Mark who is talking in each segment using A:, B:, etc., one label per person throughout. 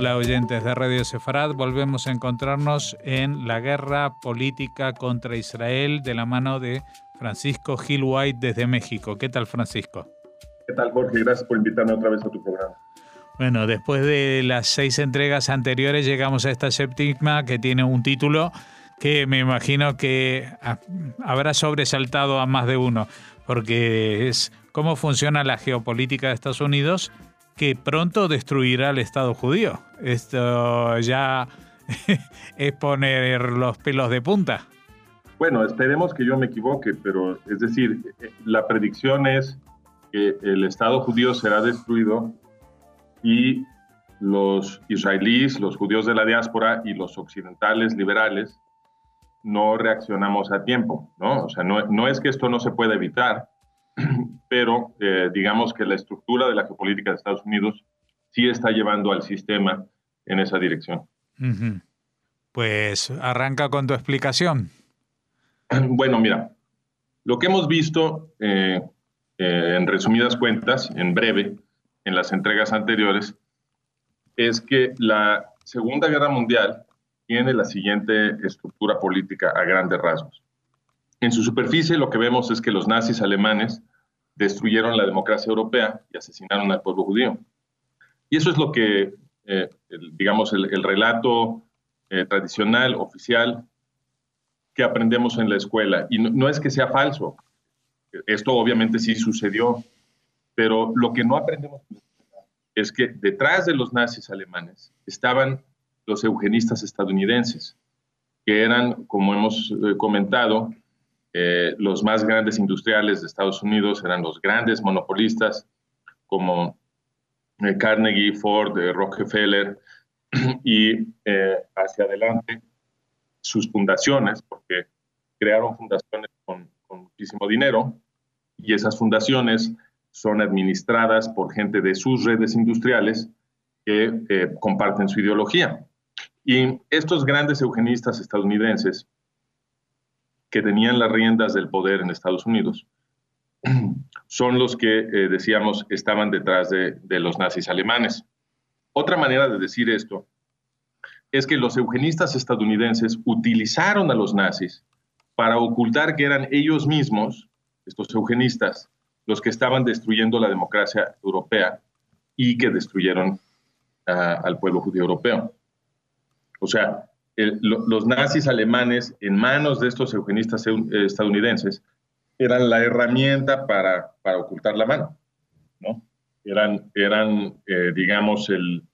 A: Hola oyentes de Radio Sefarad, volvemos a encontrarnos en la guerra política contra Israel de la mano de Francisco Gil White desde México. ¿Qué tal, Francisco?
B: ¿Qué tal, Jorge? Gracias por invitarme otra vez a tu programa.
A: Bueno, después de las 6 entregas anteriores llegamos a esta séptima que tiene un título que me imagino que habrá sobresaltado a más de uno, porque es cómo funciona la geopolítica de Estados Unidos que pronto destruirá al Estado judío. Esto ya es poner los pelos de punta.
B: Bueno, esperemos que yo me equivoque, pero es decir, la predicción es que el Estado judío será destruido y los israelíes, los judíos de la diáspora y los occidentales liberales no reaccionamos a tiempo, ¿no? O sea, no es que esto no se pueda evitar, pero digamos que la estructura de la geopolítica de Estados Unidos sí está llevando al sistema en esa dirección.
A: Uh-huh. Pues arranca con tu explicación.
B: Bueno, mira, lo que hemos visto en resumidas cuentas, en breve, en las entregas anteriores, es que la Segunda Guerra Mundial tiene la siguiente estructura política a grandes rasgos. En su superficie lo que vemos es que los nazis alemanes destruyeron la democracia europea y asesinaron al pueblo judío. Y eso es lo que, digamos, el relato tradicional, oficial, que aprendemos en la escuela. Y no es que sea falso, esto obviamente sí sucedió, pero lo que no aprendemos es que detrás de los nazis alemanes estaban los eugenistas estadounidenses, que eran, como hemos comentado, los más grandes industriales de Estados Unidos, eran los grandes monopolistas como Carnegie, Ford, Rockefeller, y hacia adelante sus fundaciones, porque crearon fundaciones con muchísimo dinero, y esas fundaciones son administradas por gente de sus redes industriales que comparten su ideología. Y estos grandes eugenistas estadounidenses que tenían las riendas del poder en Estados Unidos son los que, decíamos, estaban detrás de los nazis alemanes. Otra manera de decir esto es que los eugenistas estadounidenses utilizaron a los nazis para ocultar que eran ellos mismos, estos eugenistas, los que estaban destruyendo la democracia europea y que destruyeron al pueblo judío europeo. O sea, los nazis alemanes en manos de estos eugenistas estadounidenses eran la herramienta para ocultar la mano, ¿no? Eran digamos,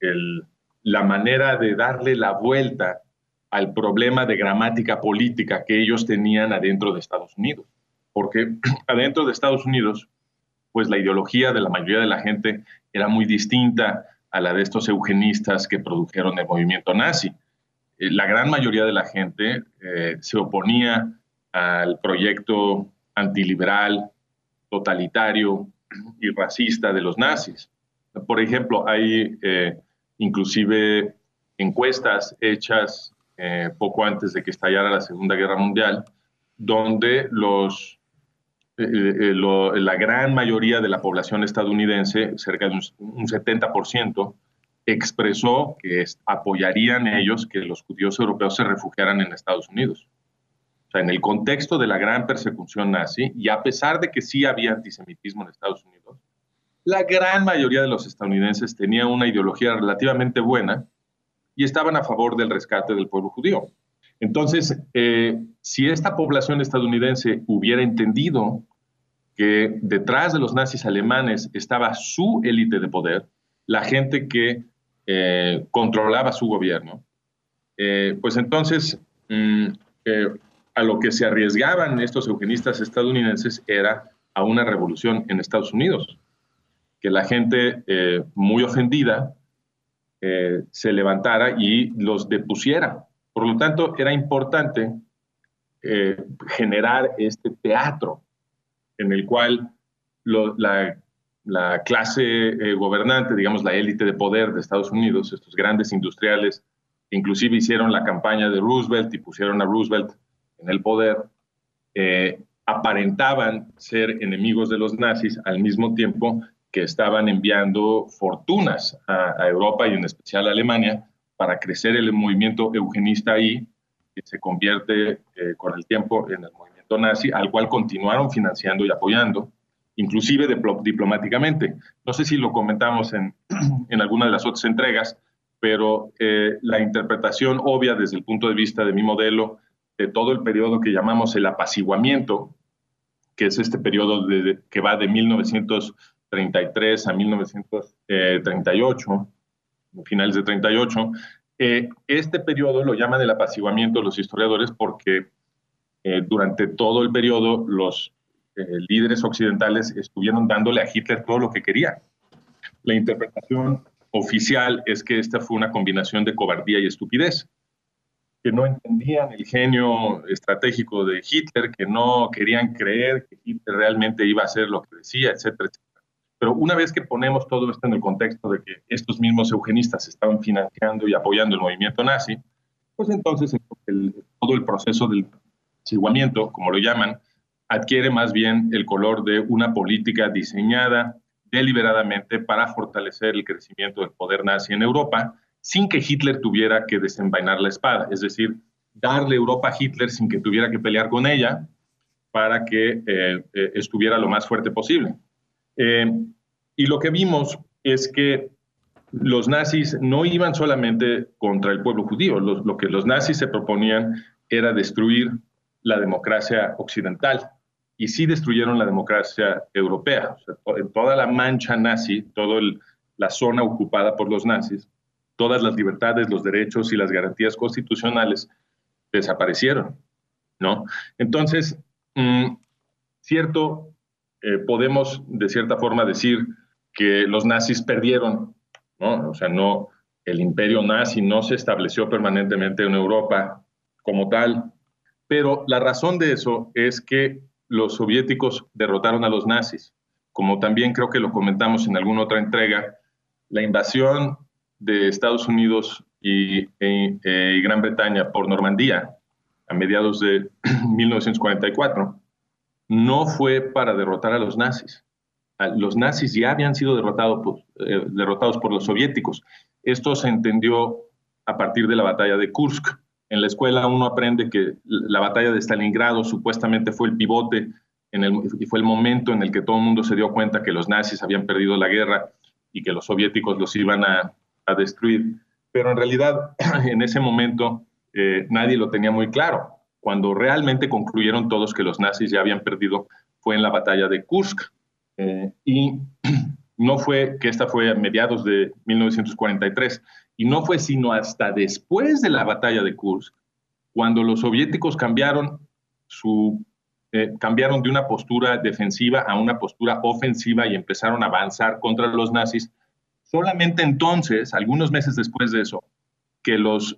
B: la manera de darle la vuelta al problema de gramática política que ellos tenían adentro de Estados Unidos. Porque adentro de Estados Unidos, pues la ideología de la mayoría de la gente era muy distinta a la de estos eugenistas que produjeron el movimiento nazi. La gran mayoría de la gente se oponía al proyecto antiliberal, totalitario y racista de los nazis. Por ejemplo, hay inclusive encuestas hechas poco antes de que estallara la Segunda Guerra Mundial, donde la gran mayoría de la población estadounidense, cerca de un 70%, expresó que apoyarían ellos que los judíos europeos se refugiaran en Estados Unidos. O sea, en el contexto de la gran persecución nazi, y a pesar de que sí había antisemitismo en Estados Unidos, la gran mayoría de los estadounidenses tenían una ideología relativamente buena y estaban a favor del rescate del pueblo judío. Entonces, si esta población estadounidense hubiera entendido que detrás de los nazis alemanes estaba su élite de poder, la gente que controlaba su gobierno, pues entonces a lo que se arriesgaban estos eugenistas estadounidenses era a una revolución en Estados Unidos, que la gente muy ofendida se levantara y los depusiera. Por lo tanto, era importante generar este teatro en el cual la clase gobernante, digamos la élite de poder de Estados Unidos, estos grandes industriales, inclusive hicieron la campaña de Roosevelt y pusieron a Roosevelt en el poder, aparentaban ser enemigos de los nazis al mismo tiempo que estaban enviando fortunas a Europa y en especial a Alemania para crecer el movimiento eugenista ahí, que se convierte con el tiempo en el movimiento nazi, al cual continuaron financiando y apoyando, inclusive diplomáticamente. No sé si lo comentamos en alguna de las otras entregas, pero la interpretación obvia desde el punto de vista de mi modelo de todo el periodo que llamamos el apaciguamiento, que es este periodo que va de 1933 a 1938, finales de 38. Este periodo lo llaman el apaciguamiento los historiadores porque durante todo el periodo los líderes occidentales estuvieron dándole a Hitler todo lo que quería. La interpretación oficial es que esta fue una combinación de cobardía y estupidez, que no entendían el genio estratégico de Hitler, que no querían creer que Hitler realmente iba a hacer lo que decía, etcétera, etcétera. Pero una vez que ponemos todo esto en el contexto de que estos mismos eugenistas estaban financiando y apoyando el movimiento nazi, pues entonces todo el proceso del apaciguamiento, como lo llaman, adquiere más bien el color de una política diseñada deliberadamente para fortalecer el crecimiento del poder nazi en Europa, sin que Hitler tuviera que desenvainar la espada, es decir, darle Europa a Hitler sin que tuviera que pelear con ella para que estuviera lo más fuerte posible. Y lo que vimos es que los nazis no iban solamente contra el pueblo judío, lo que los nazis se proponían era destruir la democracia occidental, y sí destruyeron la democracia europea. O sea, toda la mancha nazi, toda la zona ocupada por los nazis, todas las libertades, los derechos y las garantías constitucionales desaparecieron, ¿no? Entonces, podemos de cierta forma decir que los nazis perdieron, ¿no? O sea, el imperio nazi no se estableció permanentemente en Europa como tal, pero la razón de eso es que los soviéticos derrotaron a los nazis. Como también creo que lo comentamos en alguna otra entrega, la invasión de Estados Unidos y Gran Bretaña por Normandía a mediados de 1944 no fue para derrotar a los nazis. Los nazis ya habían sido derrotados por los soviéticos. Esto se entendió a partir de la batalla de Kursk. En la escuela uno aprende que la batalla de Stalingrado supuestamente fue el pivote y fue el momento en el que todo el mundo se dio cuenta que los nazis habían perdido la guerra y que los soviéticos los iban a destruir. Pero en realidad en ese momento nadie lo tenía muy claro. Cuando realmente concluyeron todos que los nazis ya habían perdido fue en la batalla de Kursk. Y no fue que esta fue a mediados de 1943, y no fue sino hasta después de la batalla de Kursk, cuando los soviéticos cambiaron de una postura defensiva a una postura ofensiva y empezaron a avanzar contra los nazis. Solamente entonces, algunos meses después de eso, que los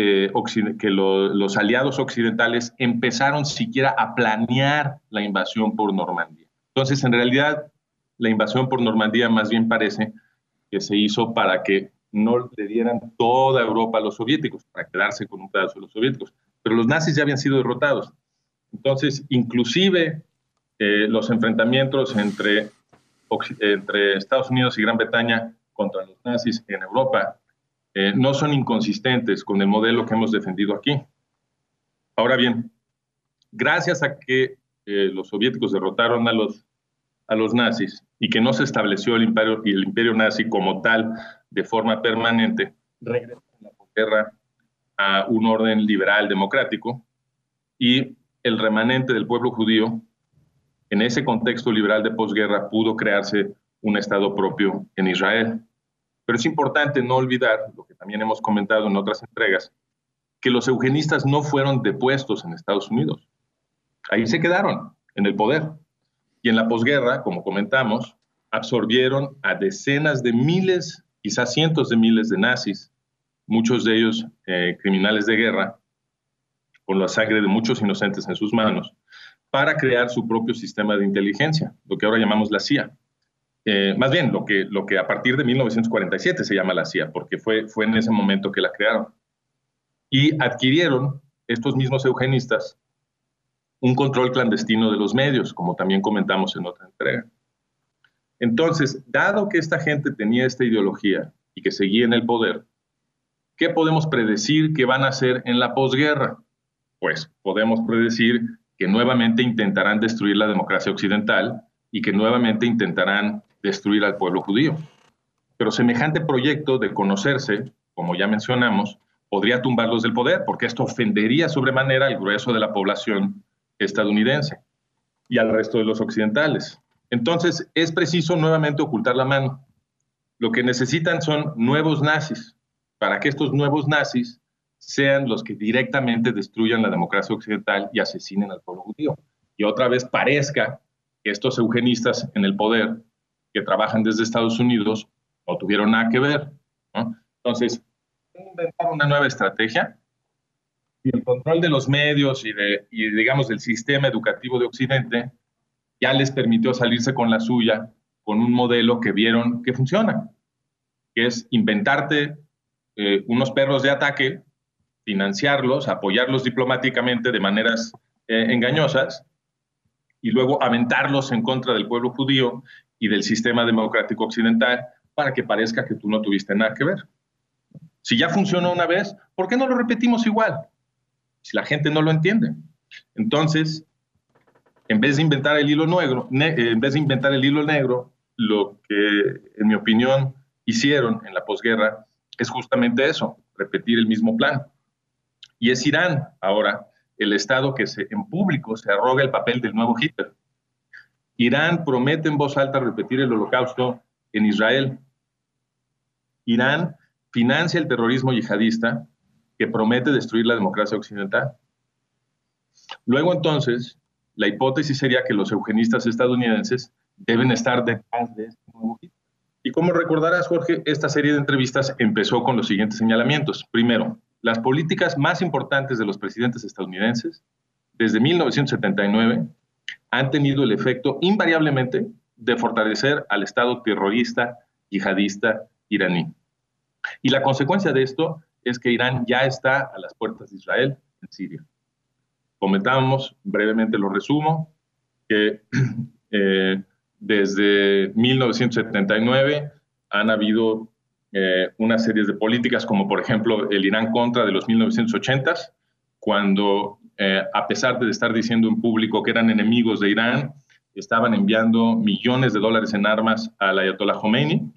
B: aliados occidentales empezaron siquiera a planear la invasión por Normandía. Entonces, en realidad, la invasión por Normandía más bien parece que se hizo para que no le dieran toda Europa a los soviéticos, para quedarse con un pedazo de los soviéticos. Pero los nazis ya habían sido derrotados. Entonces, inclusive los enfrentamientos entre Estados Unidos y Gran Bretaña contra los nazis en Europa no son inconsistentes con el modelo que hemos defendido aquí. Ahora bien, gracias a que los soviéticos derrotaron a los nazis y que no se estableció el imperio nazi como tal de forma permanente, regresó la posguerra a un orden liberal democrático, y el remanente del pueblo judío, en ese contexto liberal de posguerra, pudo crearse un Estado propio en Israel. Pero es importante no olvidar, lo que también hemos comentado en otras entregas, que los eugenistas no fueron depuestos en Estados Unidos. Ahí se quedaron, en el poder. Y en la posguerra, como comentamos, absorbieron a decenas de miles, quizás cientos de miles de nazis, muchos de ellos criminales de guerra, con la sangre de muchos inocentes en sus manos, para crear su propio sistema de inteligencia, lo que ahora llamamos la CIA. Más bien, lo que a partir de 1947 se llama la CIA, porque fue en ese momento que la crearon. Y adquirieron, estos mismos eugenistas, un control clandestino de los medios, como también comentamos en otra entrega. Entonces, dado que esta gente tenía esta ideología y que seguía en el poder, ¿qué podemos predecir que van a hacer en la posguerra? Pues podemos predecir que nuevamente intentarán destruir la democracia occidental y que nuevamente intentarán destruir al pueblo judío. Pero semejante proyecto de conocerse, como ya mencionamos, podría tumbarlos del poder, porque esto ofendería sobremanera al grueso de la población estadounidense y al resto de los occidentales. Entonces, es preciso nuevamente ocultar la mano. Lo que necesitan son nuevos nazis, para que estos nuevos nazis sean los que directamente destruyan la democracia occidental y asesinen al pueblo judío. Y otra vez parezca que estos eugenistas en el poder, que trabajan desde Estados Unidos, no tuvieron nada que ver, ¿no? Entonces, inventar una nueva estrategia y el control de los medios y digamos, del sistema educativo de Occidente ya les permitió salirse con la suya con un modelo que vieron que funciona, que es inventarte unos perros de ataque, financiarlos, apoyarlos diplomáticamente de maneras engañosas y luego aventarlos en contra del pueblo judío y del sistema democrático occidental para que parezca que tú no tuviste nada que ver. Si ya funcionó una vez, ¿por qué no lo repetimos igual? Si la gente no lo entiende. Entonces, en vez de inventar el hilo negro, lo que, en mi opinión, hicieron en la posguerra es justamente eso, repetir el mismo plan. Y es Irán, ahora, el Estado que en público se arroga el papel del nuevo Hitler. Irán promete en voz alta repetir el holocausto en Israel. Irán financia el terrorismo yihadista que promete destruir la democracia occidental. Luego, entonces, la hipótesis sería que los eugenistas estadounidenses deben estar detrás de este nuevo Hitler. Y como recordarás, Jorge, esta serie de entrevistas empezó con los siguientes señalamientos. Primero, las políticas más importantes de los presidentes estadounidenses desde 1979 han tenido el efecto invariablemente de fortalecer al Estado terrorista yihadista iraní. Y la consecuencia de esto es que Irán ya está a las puertas de Israel en Siria. Comentábamos, brevemente lo resumo, que desde 1979 han habido una serie de políticas, como por ejemplo el Irán contra de los 1980s, cuando a pesar de estar diciendo en público que eran enemigos de Irán, estaban enviando millones de dólares en armas al Ayatollah Khomeini.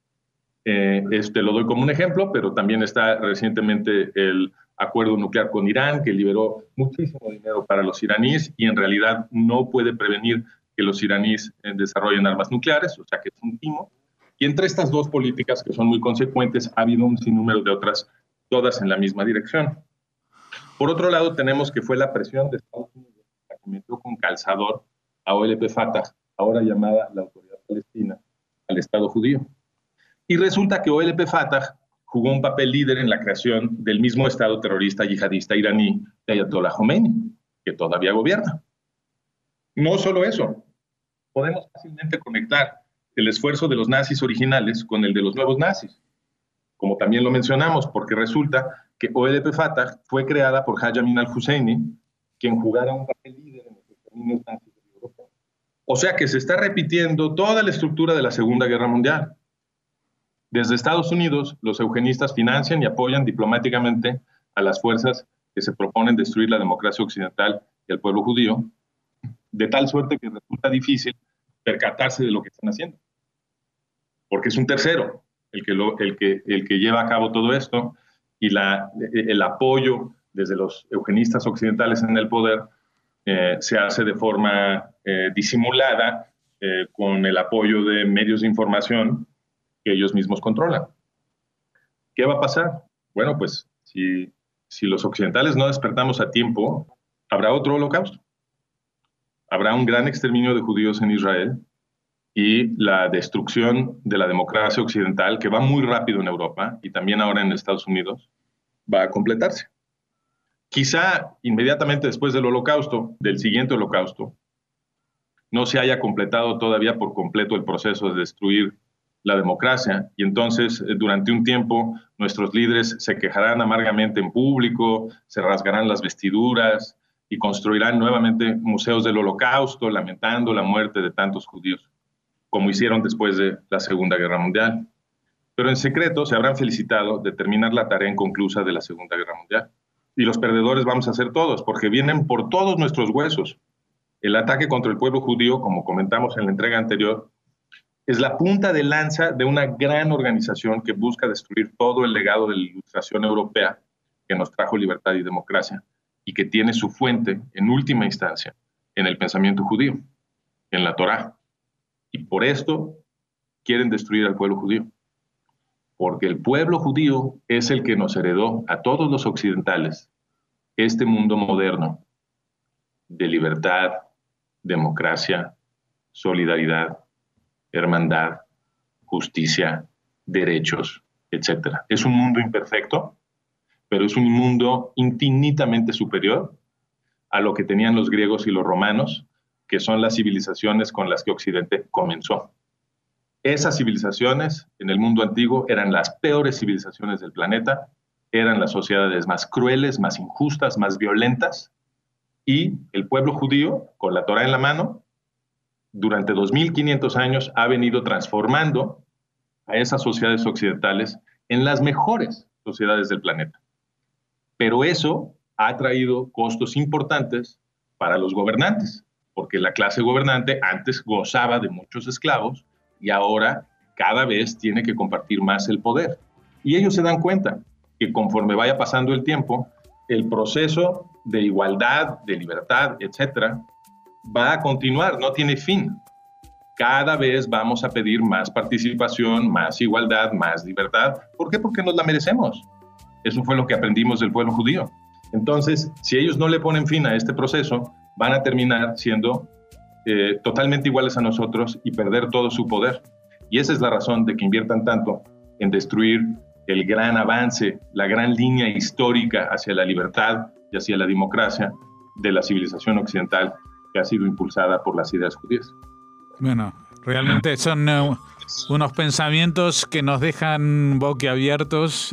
B: Lo doy como un ejemplo, pero también está recientemente el acuerdo nuclear con Irán, que liberó muchísimo dinero para los iraníes y en realidad no puede prevenir que los iraníes desarrollen armas nucleares, o sea que es un timo. Y entre estas dos políticas, que son muy consecuentes, ha habido un sinnúmero de otras, todas en la misma dirección. Por otro lado, tenemos que fue la presión de Estados Unidos la que metió con calzador a OLP Fatah, ahora llamada la Autoridad Palestina, al Estado judío. Y resulta que OLP Fatah jugó un papel líder en la creación del mismo Estado terrorista yihadista iraní de Ayatollah Khomeini, que todavía gobierna. No solo eso, podemos fácilmente conectar el esfuerzo de los nazis originales con el de los nuevos nazis, como también lo mencionamos, porque resulta que OLP Fatah fue creada por Haj Amin al-Husseini, quien jugara un papel líder en los exterminios nazis de Europa. O sea que se está repitiendo toda la estructura de la Segunda Guerra Mundial. Desde Estados Unidos, los eugenistas financian y apoyan diplomáticamente a las fuerzas que se proponen destruir la democracia occidental y al pueblo judío, de tal suerte que resulta difícil percatarse de lo que están haciendo. Porque es un tercero el que lleva a cabo todo esto y el apoyo desde los eugenistas occidentales en el poder se hace de forma disimulada con el apoyo de medios de información que ellos mismos controlan. ¿Qué va a pasar? Bueno, pues si los occidentales no despertamos a tiempo, habrá otro holocausto. Habrá un gran exterminio de judíos en Israel y la destrucción de la democracia occidental, que va muy rápido en Europa y también ahora en Estados Unidos, va a completarse. Quizá inmediatamente después del holocausto, del siguiente holocausto, no se haya completado todavía por completo el proceso de destruir la democracia, y entonces durante un tiempo nuestros líderes se quejarán amargamente en público, se rasgarán las vestiduras y construirán nuevamente museos del holocausto, lamentando la muerte de tantos judíos. como hicieron después de la Segunda Guerra Mundial. Pero en secreto se habrán felicitado de terminar la tarea inconclusa de la Segunda Guerra Mundial. Y los perdedores vamos a ser todos, porque vienen por todos nuestros huesos. El ataque contra el pueblo judío, como comentamos en la entrega anterior, es la punta de lanza de una gran organización que busca destruir todo el legado de la Ilustración europea que nos trajo libertad y democracia y que tiene su fuente, en última instancia, en el pensamiento judío, en la Torá. Y por esto quieren destruir al pueblo judío. Porque el pueblo judío es el que nos heredó a todos los occidentales este mundo moderno de libertad, democracia, solidaridad, hermandad, justicia, derechos, etc. Es un mundo imperfecto, pero es un mundo infinitamente superior a lo que tenían los griegos y los romanos, que son las civilizaciones con las que Occidente comenzó. Esas civilizaciones en el mundo antiguo eran las peores civilizaciones del planeta, eran las sociedades más crueles, más injustas, más violentas, y el pueblo judío, con la Torá en la mano, durante 2500 años ha venido transformando a esas sociedades occidentales en las mejores sociedades del planeta. Pero eso ha traído costos importantes para los gobernantes, porque la clase gobernante antes gozaba de muchos esclavos y ahora cada vez tiene que compartir más el poder. Y ellos se dan cuenta que conforme vaya pasando el tiempo, el proceso de igualdad, de libertad, etcétera, va a continuar, no tiene fin. Cada vez vamos a pedir más participación, más igualdad, más libertad. ¿Por qué? Porque nos la merecemos. Eso fue lo que aprendimos del pueblo judío. Entonces, si ellos no le ponen fin a este proceso, van a terminar siendo totalmente iguales a nosotros y perder todo su poder. Y esa es la razón de que inviertan tanto en destruir el gran avance, la gran línea histórica hacia la libertad y hacia la democracia de la civilización occidental que ha sido impulsada por las ideas judías.
A: Bueno, realmente son unos pensamientos que nos dejan boquiabiertos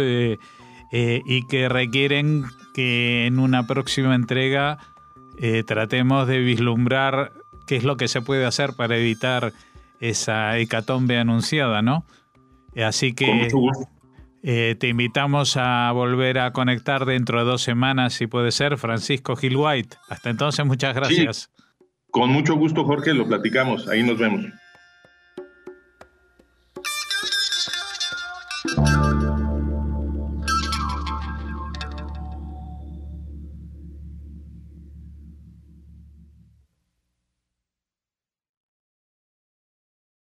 A: y que requieren que en una próxima entrega tratemos de vislumbrar qué es lo que se puede hacer para evitar esa hecatombe anunciada, ¿no? Así que te invitamos a volver a conectar dentro de 2 semanas, si puede ser, Francisco Gil White. Hasta entonces, muchas gracias.
B: Sí, con mucho gusto, Jorge, lo platicamos. Ahí nos vemos.